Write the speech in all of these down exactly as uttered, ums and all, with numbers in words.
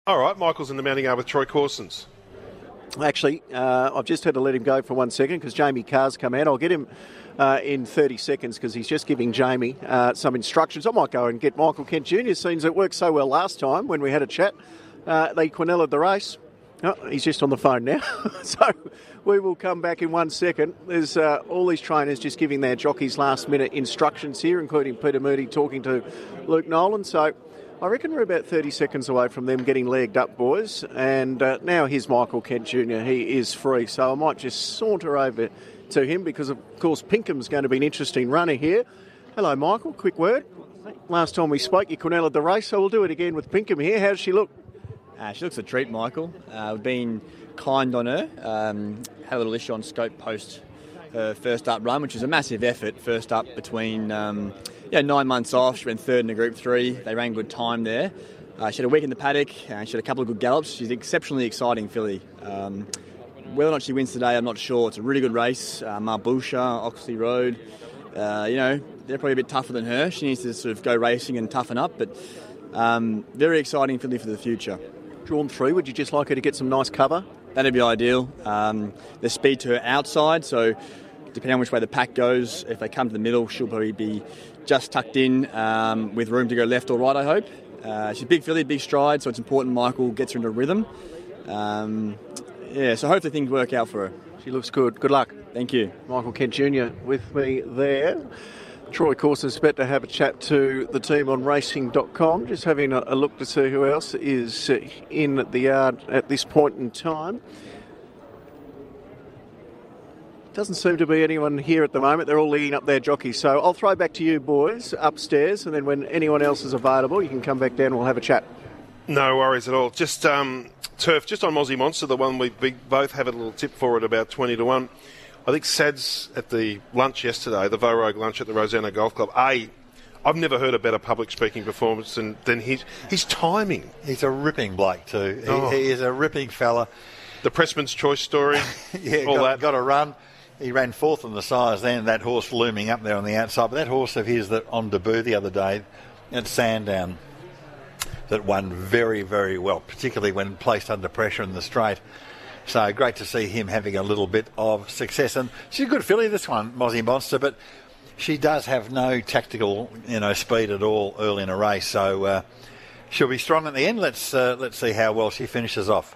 All right, Michael's in the mounting yard with Troy Corsons. Actually, uh, I've just had to let him go for one second because Jamie Carr's come out. I'll get him uh, in thirty seconds because he's just giving Jamie uh, some instructions. I might go and get Michael Kent Junior Seems it worked so well last time when we had a chat. Uh, they Quinella the race. Oh, he's just on the phone now. So we will come back in one second. There's uh, all these trainers just giving their jockeys last-minute instructions here, including Peter Moody talking to Luke Nolan. So I reckon we're about thirty seconds away from them getting legged up, boys. And uh, now here's Michael Kent Junior He is free, so I might just saunter over to him because, of course, Pinkham's going to be an interesting runner here. Hello, Michael. Quick word. Last time we spoke, you Quinella the race, so we'll do it again with Pinkham here. How does she look? Uh, she looks a treat, Michael. Uh, we've been kind on her. Um, had a little issue on scope post her first up run, which was a massive effort. First up between um, yeah nine months off. She went third in the Group three. They ran good time there. Uh, she had a week in the paddock. And she had a couple of good gallops. She's an exceptionally exciting filly. Um, whether or not she wins today, I'm not sure. It's a really good race. Uh, Marbusha, Oxley Road. Uh, you know, they're probably a bit tougher than her. She needs to sort of go racing and toughen up. But um, very exciting filly for the future. Drawn through, would you just like her to get some nice cover? That'd be ideal. Um, there's speed to her outside, so depending on which way the pack goes, if they come to the middle, she'll probably be just tucked in um, with room to go left or right, I hope. Uh, she's a big filly, big stride, so it's important Michael gets her into rhythm. Um, yeah, so hopefully things work out for her. She looks good. Good luck. Thank you. Michael Kent Junior with me there. Troy Corson's about to have a chat to the team on racing dot com, just having a, a look to see who else is uh, in the yard at this point in time. Doesn't seem to be anyone here at the moment. They're all leading up their jockeys. So I'll throw back to you boys upstairs, and then when anyone else is available, you can come back down and we'll have a chat. No worries at all. Just um, Turf, just on Mozzie Monster, the one we, we both have a little tip for at about twenty to one. I think Sads at the lunch yesterday, the Vogue lunch at the Rosanna Golf Club, A, I've never heard a better public speaking performance than, than his, his timing. He's a ripping bloke too. He, Oh. he is a ripping fella. The Pressman's Choice story, yeah, all got, that. got a run. He ran fourth in the size then, that horse looming up there on the outside. But that horse of his that on debut the other day at Sandown that won very, very well, particularly when placed under pressure in the straight. So great to see him having a little bit of success. And she's a good filly, this one, Mozzie Monster, but she does have no tactical, you know, speed at all early in a race. So uh, she'll be strong at the end. Let's uh, let's see how well she finishes off.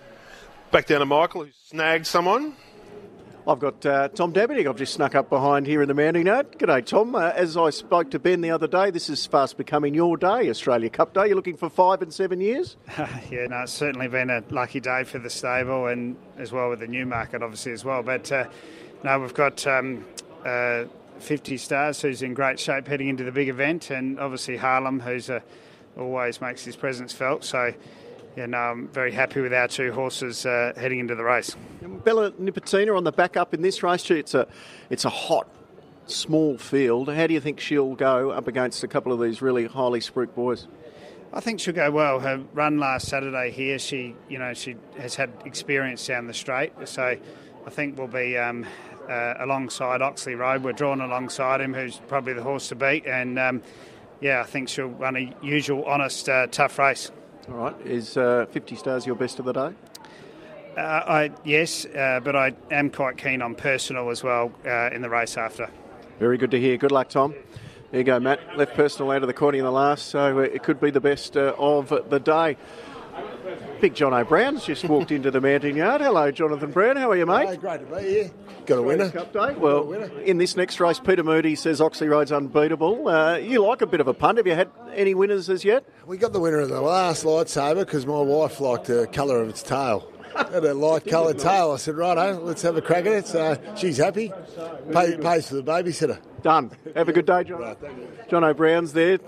Back down to Michael, who snagged someone. I've got uh, Tom Dabitic. I've just snuck up behind here in the mounting yard. G'day, Tom. Uh, as I spoke to Ben the other day, this is fast becoming your day, Australia Cup Day. You're looking for five and seven years? Yeah, no, it's certainly been a lucky day for the stable and as well with the Newmarket, obviously, as well. But, uh, no, we've got um, uh, fifty Stars, who's in great shape heading into the big event, and obviously Harlem, who's uh, always makes his presence felt. So, yeah, no, I'm very happy with our two horses uh, heading into the race. Bella Nipotina on the back up in this race. It's a, it's a hot, small field. How do you think she'll go up against a couple of these really highly spruiked boys? I think she'll go well. Her run last Saturday here, she, you know, she has had experience down the straight. So I think we'll be um, uh, alongside Oxley Road. We're drawn alongside him, who's probably the horse to beat. And, um, yeah, I think she'll run a usual, honest, uh, tough race. All right. Is uh, fifty Stars your best of the day? Uh, I yes, uh, but I am quite keen on Personal as well uh, in the race after. Very good to hear. Good luck, Tom. There you go, Matt. Left Personal out of the corner in the last, so it could be the best uh, of the day. Big John O'Brown's just walked into the mounting yard. Hello, Jonathan Brown. How are you, mate? Hey, great to be here. Got a winner. Cup day. Well, in this next race, Peter Moody says Oxley Road's unbeatable. Uh, you like a bit of a punt. Have you had any winners as yet? We got the winner of the last lightsaber because my wife liked the colour of its tail. Had a light coloured tail. I said, righto, let's have a crack at it. So she's happy. Pay, pays for the babysitter. Done. Have a good day, John. Right, thank you. John O'Brown's there.